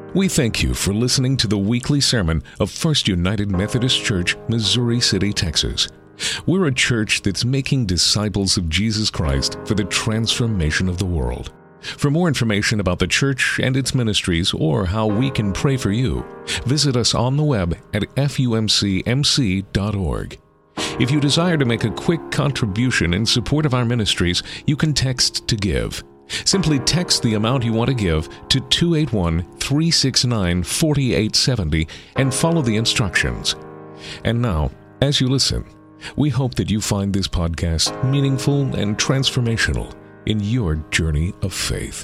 We thank you for listening to the weekly sermon of First United Methodist Church, Missouri City, Texas. We're a church that's making disciples of Jesus Christ for the transformation of the world. For more information about the church and its ministries or how we can pray for you, visit us on the web at fumcmc.org. If you desire to make a quick contribution in support of our ministries, you can text to give. Simply text the amount you want to give to 281-369-4870 and follow the instructions. And now, as you listen, we hope that you find this podcast meaningful and transformational in your journey of faith.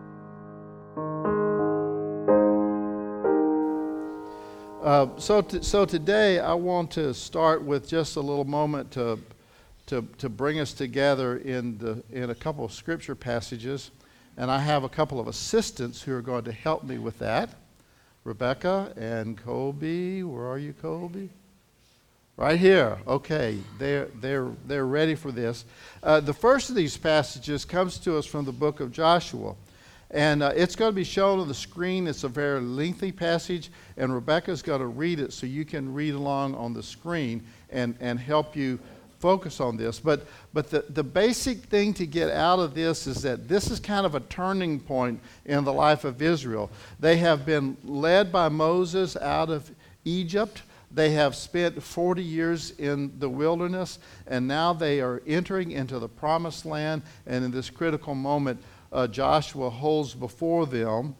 So today I want to start with just a little moment to bring us together in a couple of scripture passages, and I have a couple of assistants who are going to help me with that. Rebecca and Colby, where are you, Colby? Right here. Okay, they're ready for this. The first of these passages comes to us from the book of Joshua, and it's going to be shown on the screen. It's a very lengthy passage, and Rebecca's going to read it so you can read along on the screen and help you focus on this. But the basic thing to get out of this is that this is kind of a turning point in the life of Israel. They have been led by Moses out of Egypt. They have spent 40 years in the wilderness, and now they are entering into the promised land. And in this critical moment, Joshua holds before them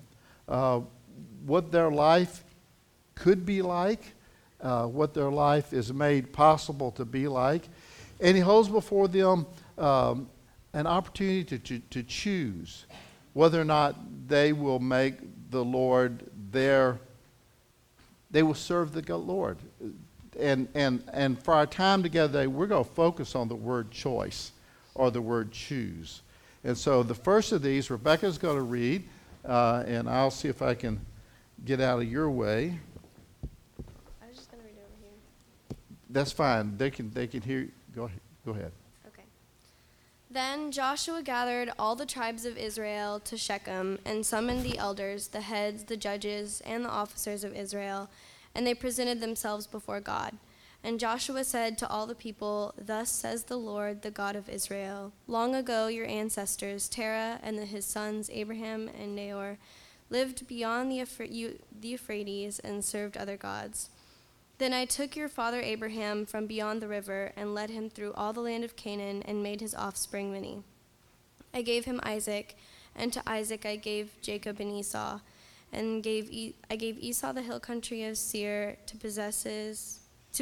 what their life could be like, what their life is made possible to be like. And he holds before them an opportunity to choose whether or not they will make the Lord they will serve the Lord. And for our time together today, we're going to focus on the word choice or the word choose. And so the first of these, Rebecca's going to read, and I'll see if I can get out of your way. I was just going to read over here. That's fine. They can hear. Go ahead. Okay. Then Joshua gathered all the tribes of Israel to Shechem and summoned the elders, the heads, the judges, and the officers of Israel, and they presented themselves before God. And Joshua said to all the people, "Thus says the Lord, the God of Israel, long ago your ancestors, Terah and his sons Abraham and Nahor, lived beyond the Euphrates and served other gods. Then I took your father Abraham from beyond the river and led him through all the land of Canaan and made his offspring many. I gave him Isaac, and to Isaac I gave Jacob and Esau, and I gave Esau the hill country of Seir to possess,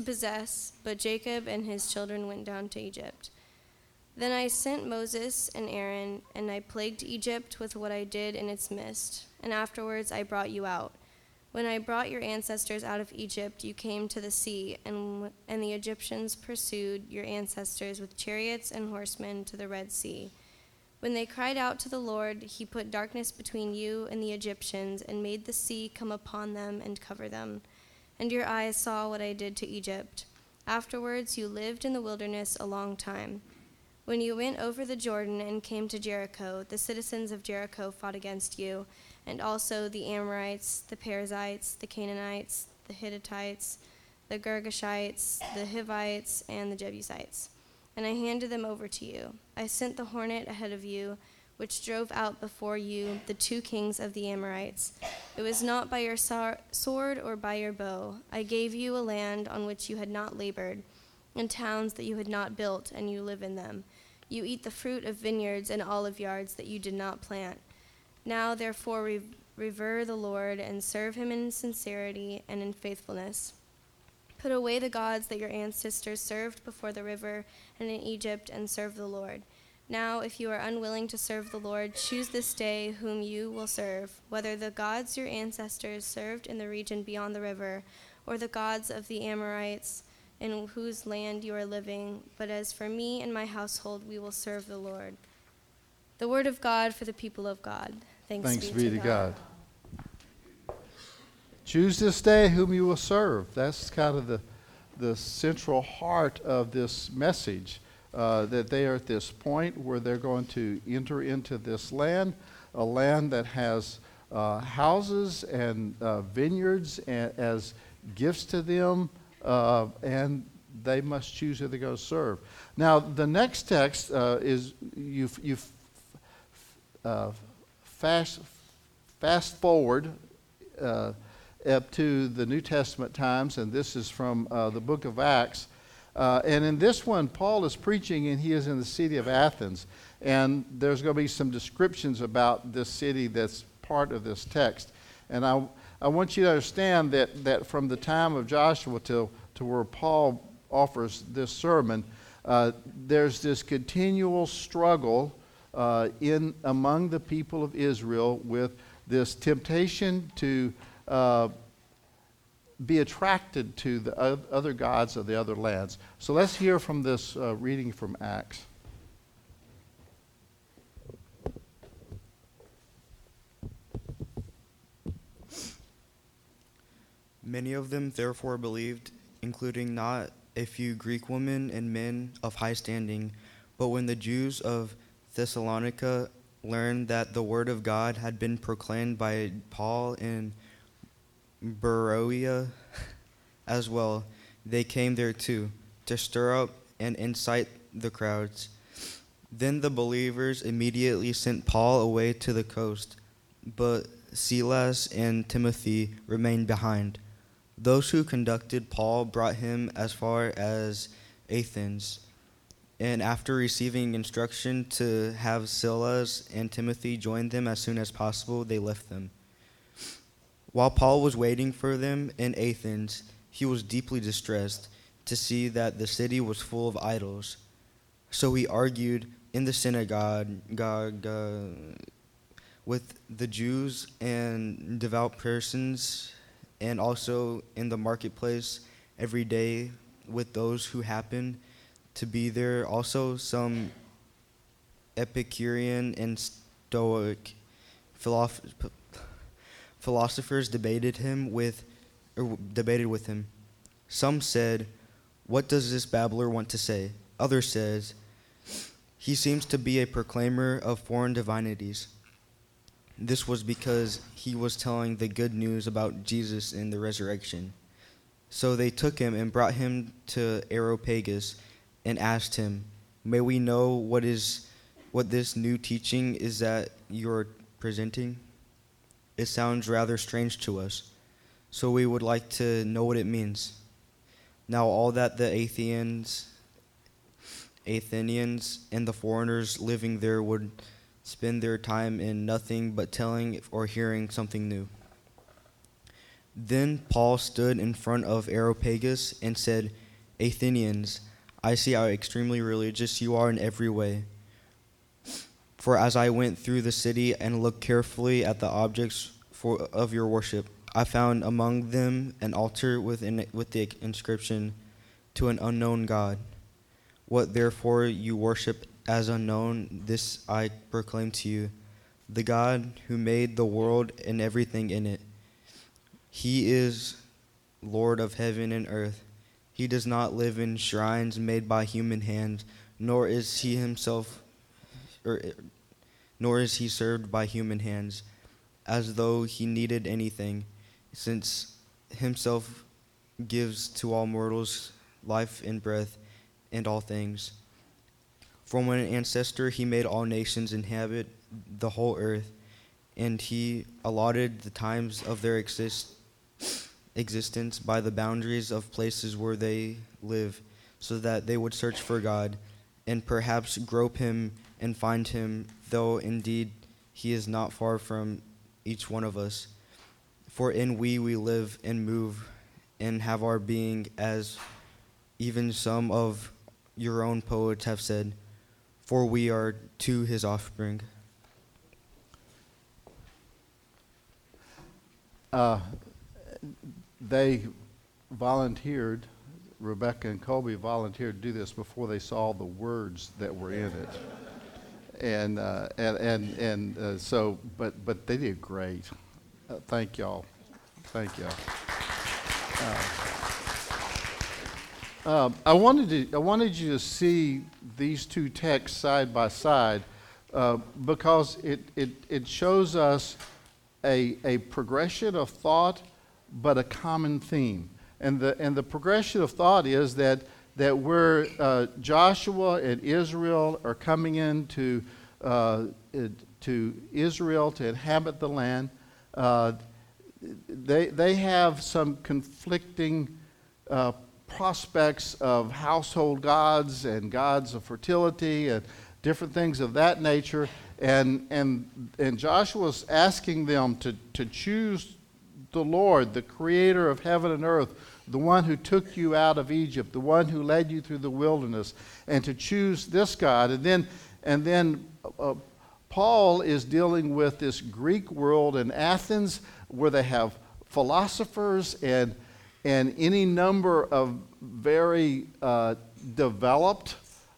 but Jacob and his children went down to Egypt. Then I sent Moses and Aaron, and I plagued Egypt with what I did in its midst, and afterwards I brought you out. When I brought your ancestors out of Egypt, you came to the sea, and the Egyptians pursued your ancestors with chariots and horsemen to the Red Sea. When they cried out to the Lord, he put darkness between you and the Egyptians and made the sea come upon them and cover them. And your eyes saw what I did to Egypt. Afterwards you lived in the wilderness a long time. When you went over the Jordan and came to Jericho, the citizens of Jericho fought against you, and also the Amorites, the Perizzites, the Canaanites, the Hittites, the Girgashites, the Hivites, and the Jebusites. And I handed them over to you. I sent the hornet ahead of you, which drove out before you the 2 kings of the Amorites. It was not by your sword or by your bow. I gave you a land on which you had not labored, and towns that you had not built, and you live in them. You eat the fruit of vineyards and olive yards that you did not plant. Now, therefore, revere the Lord and serve him in sincerity and in faithfulness. Put away the gods that your ancestors served before the river and in Egypt, and serve the Lord. Now, if you are unwilling to serve the Lord, choose this day whom you will serve, whether the gods your ancestors served in the region beyond the river, or the gods of the Amorites in whose land you are living. But as for me and my household, we will serve the Lord." The word of God for the people of God. Thanks be to God. Choose this day whom you will serve. That's kind of the central heart of this message, that they are at this point where they're going to enter into this land, a land that has houses and vineyards as gifts to them, and they must choose who they're going to serve. Now, the next text is fast forward up to the New Testament times, and this is from the book of Acts. And in this one, Paul is preaching, and he is in the city of Athens. And there's going to be some descriptions about this city that's part of this text. And I want you to understand that from the time of Joshua to where Paul offers this sermon, there's this continual struggle among the people of Israel with this temptation to be attracted to the other gods of the other lands. So let's hear from this reading from Acts. Many of them therefore believed, including not a few Greek women and men of high standing. But when the Jews of Thessalonica learned that the word of God had been proclaimed by Paul in Beroea as well, they came there too, to stir up and incite the crowds. Then the believers immediately sent Paul away to the coast, but Silas and Timothy remained behind. Those who conducted Paul brought him as far as Athens, and after receiving instruction to have Silas and Timothy join them as soon as possible, they left them. While Paul was waiting for them in Athens, he was deeply distressed to see that the city was full of idols. So he argued in the synagogue with the Jews and devout persons, and also in the marketplace every day with those who happened to be there. Also some Epicurean and Stoic philosophers debated with him. Some said, "What does this babbler want to say?" Others said, "He seems to be a proclaimer of foreign divinities." This was because he was telling the good news about Jesus and the resurrection. So they took him and brought him to Areopagus and asked him, "May we know what this new teaching is that you're presenting? It sounds rather strange to us, so we would like to know what it means." Now all that the Athenians and the foreigners living there would spend their time in nothing but telling or hearing something new. Then Paul stood in front of Areopagus and said, "Athenians, I see how extremely religious you are in every way. For as I went through the city and looked carefully at the objects of your worship, I found among them an altar with the inscription, 'To an unknown God.' What therefore you worship as unknown, this I proclaim to you, the God who made the world and everything in it. He is Lord of heaven and earth. He does not live in shrines made by human hands, nor is he served by human hands, as though he needed anything, since himself gives to all mortals life and breath and all things. From an ancestor he made all nations inhabit the whole earth, and he allotted the times of their existence by the boundaries of places where they live, so that they would search for God, and perhaps grope him and find him, though indeed he is not far from each one of us. For in we live and move and have our being, as even some of your own poets have said, for we are to his offspring." They volunteered, Rebecca and Colby volunteered to do this before they saw the words that were in it. But they did great. Thank y'all. Thank y'all. I wanted you to see these two texts side by side because it shows us a progression of thought, but a common theme. And the progression of thought is that where Joshua and Israel are coming into to Israel to inhabit the land, they have some conflicting prospects of household gods and gods of fertility and different things of that nature. And Joshua's asking them to choose the Lord, the creator of heaven and earth, the one who took you out of Egypt, the one who led you through the wilderness, and to choose this God. And then Paul is dealing with this Greek world in Athens where they have philosophers and any number of very developed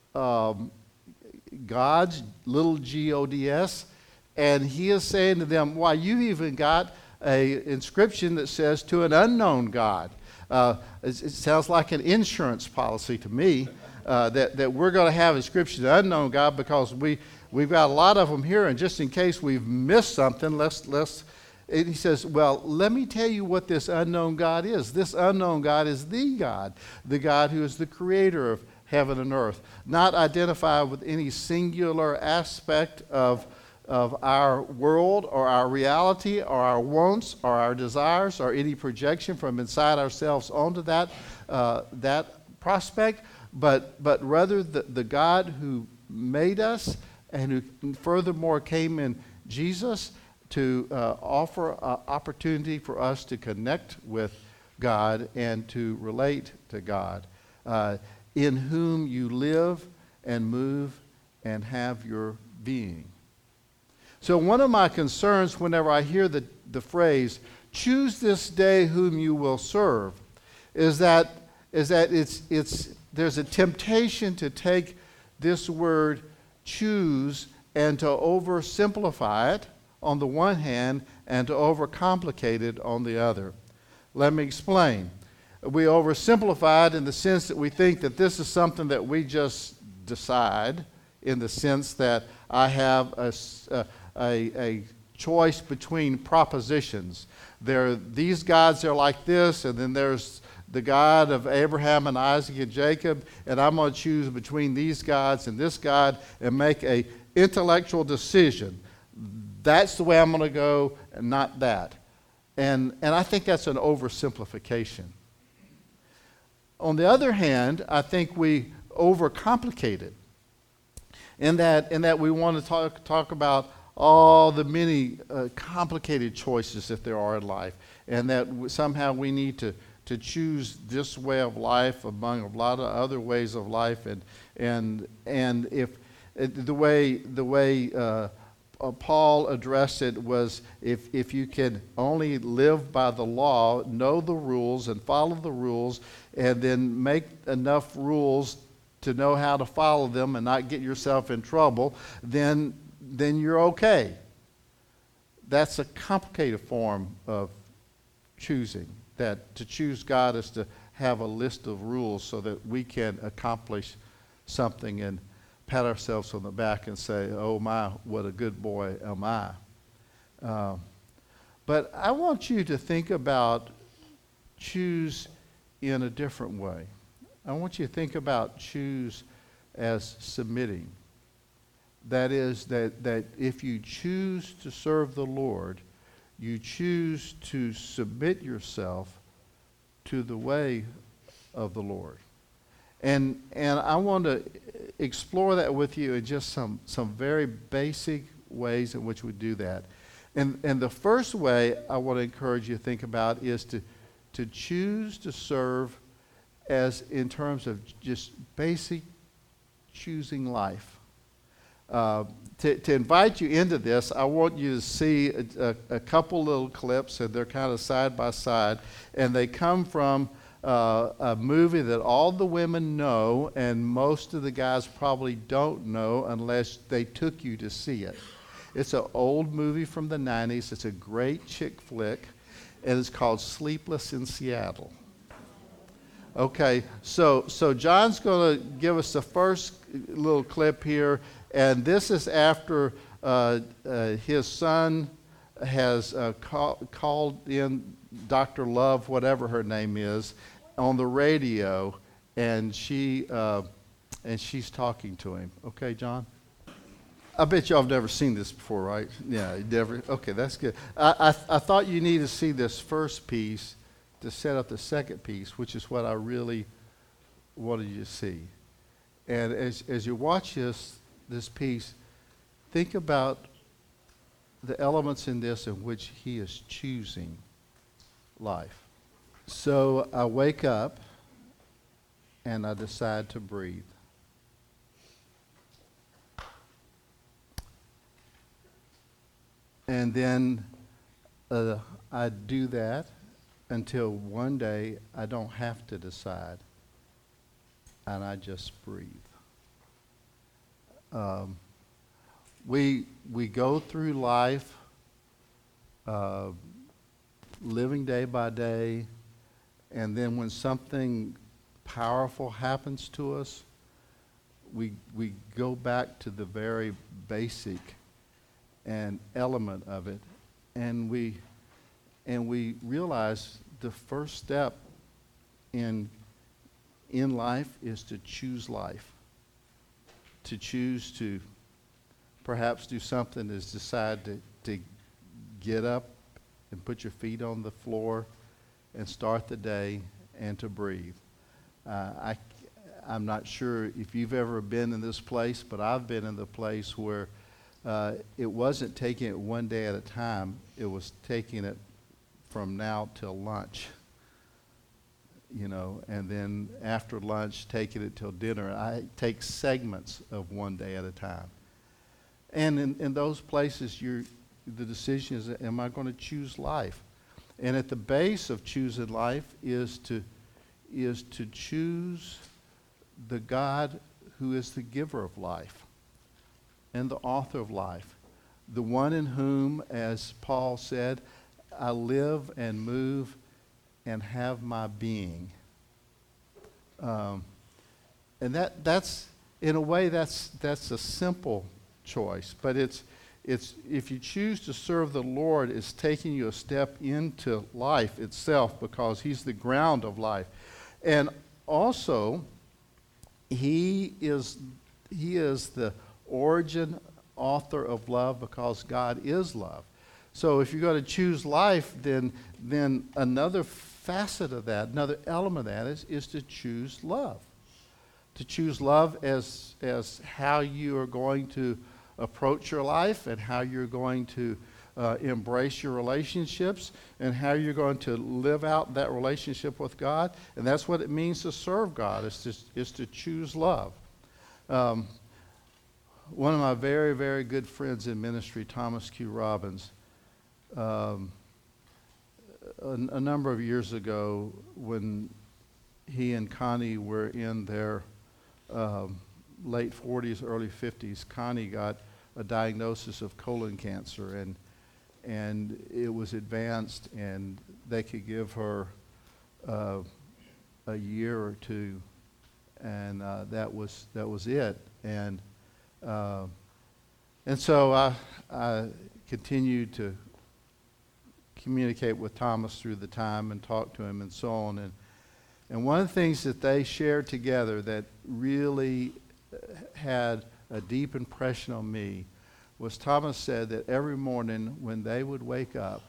gods, little gods, and he is saying to them, why, you've even got an inscription that says to an unknown God. It sounds like an insurance policy to me, that we're going to have inscription to unknown God because we've got a lot of them here, and just in case we've missed something, and he says, well, let me tell you what this unknown God is. This unknown God is the God who is the creator of heaven and earth, not identified with any singular aspect of our world or our reality or our wants or our desires or any projection from inside ourselves onto that prospect, but rather the God who made us and who furthermore came in Jesus to offer opportunity for us to connect with God and to relate to God, in whom you live and move and have your being. So one of my concerns whenever I hear the phrase, choose this day whom you will serve, is that there's a temptation to take this word choose and to oversimplify it on the one hand and to overcomplicate it on the other. Let me explain. We oversimplify it in the sense that we think that this is something that we just decide, in the sense that I have a choice between propositions. These gods are like this, and then there's the God of Abraham and Isaac and Jacob, and I'm going to choose between these gods and this God and make a intellectual decision. That's the way I'm going to go, and not that. And I think that's an oversimplification. On the other hand, I think we overcomplicate it, in that we want to talk about all the many complicated choices that there are in life, and that somehow we need to choose this way of life among a lot of other ways of life, and if the way Paul addressed it was, if you can only live by the law, know the rules and follow the rules, and then make enough rules to know how to follow them and not get yourself in trouble, then you're okay. That's a complicated form of choosing. That to choose God is to have a list of rules so that we can accomplish something and pat ourselves on the back and say, oh my, what a good boy am I. But I want you to think about choose in a different way. I want you to think about choose as submitting. That is, that if you choose to serve the Lord, you choose to submit yourself to the way of the Lord. And I want to explore that with you in just some very basic ways in which we do that. And the first way I want to encourage you to think about is to choose to serve as in terms of just basic choosing life. To invite you into this, I want you to see a couple little clips, and they're kind of side by side, and they come from a movie that all the women know and most of the guys probably don't know unless they took you to see it. It's an old movie from the 90s. It's a great chick flick, and it's called Sleepless in Seattle. Okay, so John's going to give us the first little clip here, and this is after his son has called in Dr. Love, whatever her name is, on the radio, and she's talking to him. Okay, John? I bet y'all have never seen this before, right? Yeah, never. Okay, that's good. I thought you need to see this first piece to set up the second piece, which is what I really wanted you to see. And as you watch this piece, think about the elements in this in which he is choosing life. So I wake up and I decide to breathe. And then I do that until one day I don't have to decide, and I just breathe. We go through life living day by day, and then when something powerful happens to us, we go back to the very basic and element of it, and we realize the first step in life is to choose life, to choose to perhaps do something is decide to get up and put your feet on the floor and start the day and to breathe. I'm not sure if you've ever been in this place, but I've been in the place where it wasn't taking it one day at a time. It was taking it from now till lunch, and then after lunch, taking it till dinner. I take segments of one day at a time. And in those places, the decision is, am I going to choose life? And at the base of choosing life is to choose the God who is the giver of life and the author of life, the one in whom, as Paul said, I live and move and have my being. And that's in a way that's a simple choice, but it's if you choose to serve the Lord, it's taking you a step into life itself, because he's the ground of life. And also, he is the origin, author of love, because God is love. So if you're going to choose life, then another facet of that, another element of that is to choose love. To choose love as how you are going to approach your life, and how you're going to embrace your relationships, and how you're going to live out that relationship with God. And that's what it means to serve God, is to choose love. One of my very, very good friends in ministry, Thomas Q. Robbins, a number of years ago, when he and Connie were in their late 40s, early 50s, Connie got a diagnosis of colon cancer, and it was advanced, and they could give her a year or two, and that was it. And so I continued to communicate with Thomas through the time and talk to him and so on. And one of the things that they shared together that really had a deep impression on me was Thomas said that every morning when they would wake up,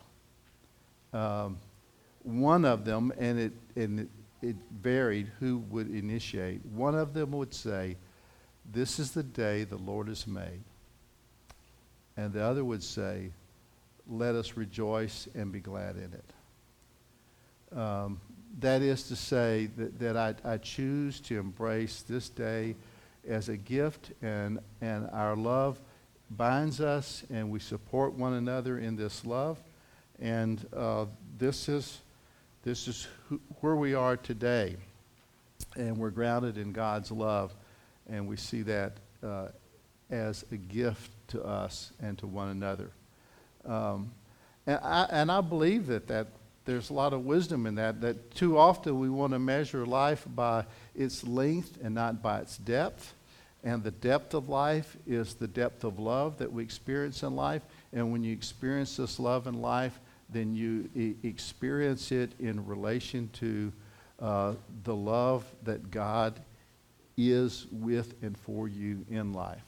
one of them, and it varied who would initiate, one of them would say, "This is the day the Lord has made." And the other would say, "Let us rejoice and be glad in it." That is to say that I choose to embrace this day as a gift, and our love binds us, and we support one another in this love. And this is where we are today, and we're grounded in God's love, and we see that as a gift to us and to one another. And I believe that there's a lot of wisdom in that too often we want to measure life by its length and not by its depth. And the depth of life is the depth of love that we experience in life. And when you experience this love in life, then you experience it in relation to the love that God is with and for you in life.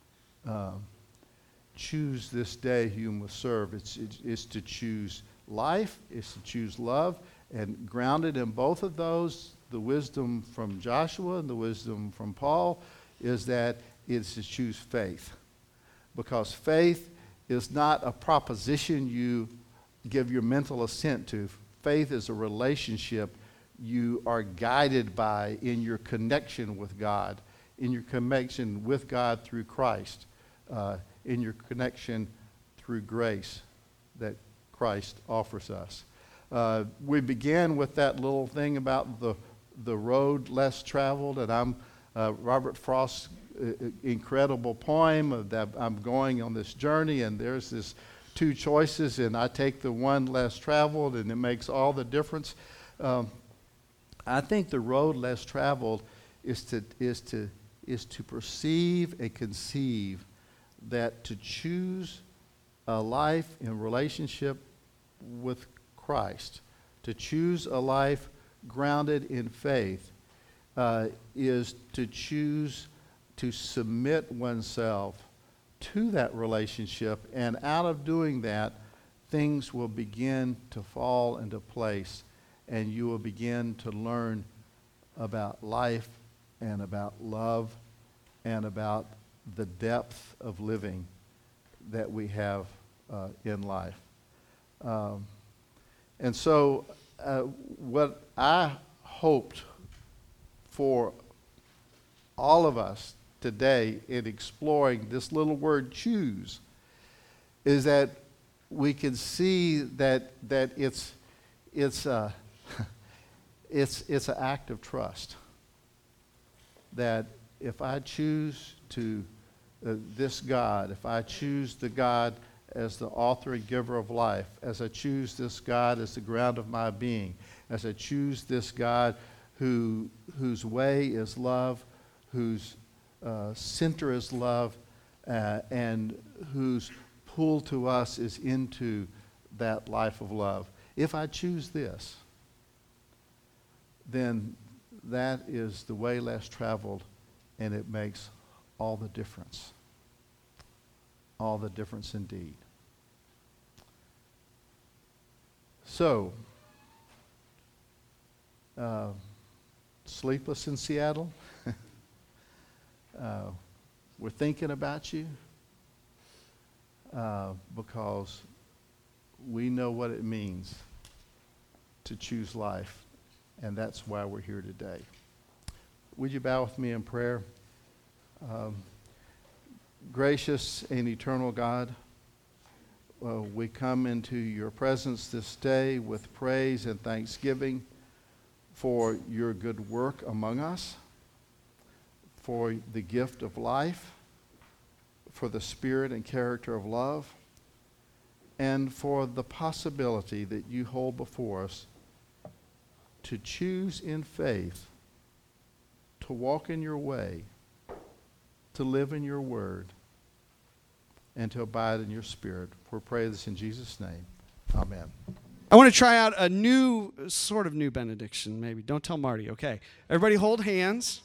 Choose this day who you must serve. It's to choose life, it's to choose love, and grounded in both of those, the wisdom from Joshua and the wisdom from Paul is that it's to choose faith. Because faith is not a proposition you give your mental assent to. Faith is a relationship you are guided by in your connection with God, in your connection with God through Christ, in your connection through grace that Christ offers us. We began with that little thing about the road less traveled, and I'm Robert Frost's incredible poem that I'm going on this journey, and there's this two choices, and I take the one less traveled, and it makes all the difference. I think the road less traveled is to perceive and conceive that to choose a life in relationship with Christ, to choose a life grounded in faith, is to choose to submit oneself to that relationship, and out of doing that, things will begin to fall into place, and you will begin to learn about life and about love and about the depth of living that we have in life. And so what I hoped for all of us today in exploring this little word choose is that we can see that it's an act of trust. That if I choose to this God, if I choose the God as the author and giver of life, as I choose this God as the ground of my being, as I choose this God whose way is love, whose center is love, and whose pull to us is into that life of love. If I choose this, then that is the way less traveled, and it makes all the difference. All the difference indeed. So, sleepless in Seattle? We're thinking about you because we know what it means to choose life, and that's why we're here today. Would you bow with me in prayer? Gracious and eternal God, we come into your presence this day with praise and thanksgiving for your good work among us, for the gift of life, for the spirit and character of love, and for the possibility that you hold before us to choose in faith, to walk in your way, to live in your word, and to abide in your spirit. We pray this in Jesus' name. Amen. I want to try out a new benediction, maybe. Don't tell Marty, okay? Everybody hold hands.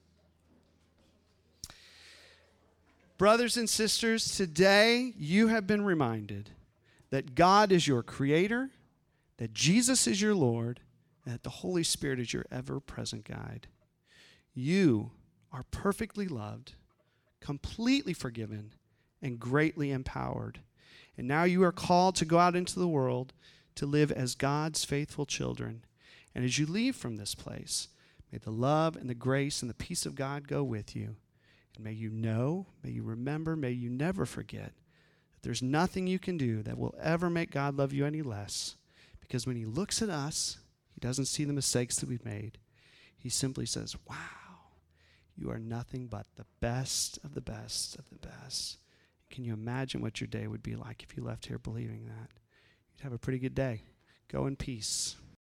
Brothers and sisters, today you have been reminded that God is your creator, that Jesus is your Lord, and that the Holy Spirit is your ever-present guide. You are perfectly loved, completely forgiven, and greatly empowered. And now you are called to go out into the world to live as God's faithful children. And as you leave from this place, may the love and the grace and the peace of God go with you. And may you know, may you remember, may you never forget that there's nothing you can do that will ever make God love you any less. Because when he looks at us, he doesn't see the mistakes that we've made. He simply says, wow, you are nothing but the best of the best of the best. Can you imagine what your day would be like if you left here believing that? You'd have a pretty good day. Go in peace.